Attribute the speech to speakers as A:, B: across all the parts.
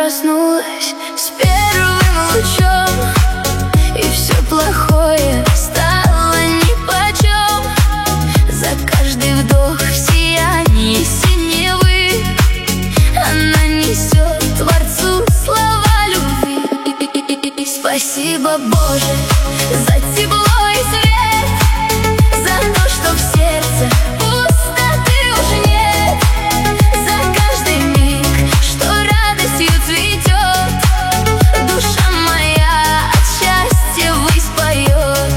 A: проснулась с первым лучом, и все плохое стало нипочем. За каждый вдох в сиянии синевы она несет Творцу слова любви. Спасибо, Боже, за тепло и свет, за то, что в сердце пустоты уже нет, за каждый миг, что радостью цветет. Душа моя от счастья ввысь поет.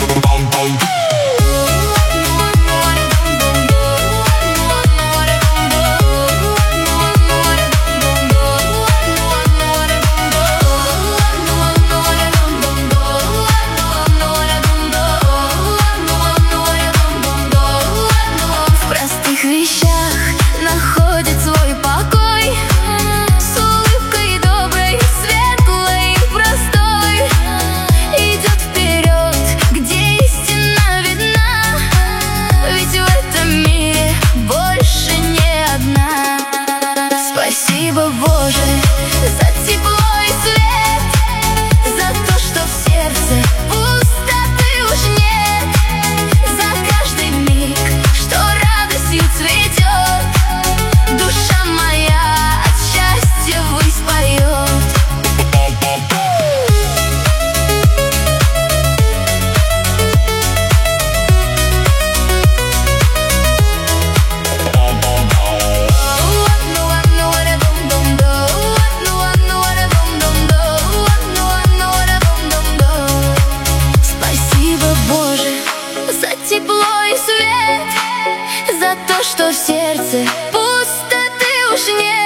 A: В простых вещах находит свой покой, с улыбкой доброй, светлой и простой идет вперед, где истина видна, ведь в этом мире больше не одна. Спасибо, Боже, за тепло и свет, за то, что в сердце пустоты уж нет, за каждый миг, что радостью цветет. Душа моя от счастья ввысь поет. Спасибо, Боже, за тепло и свет, за то, что в сердце пустоты уж нет.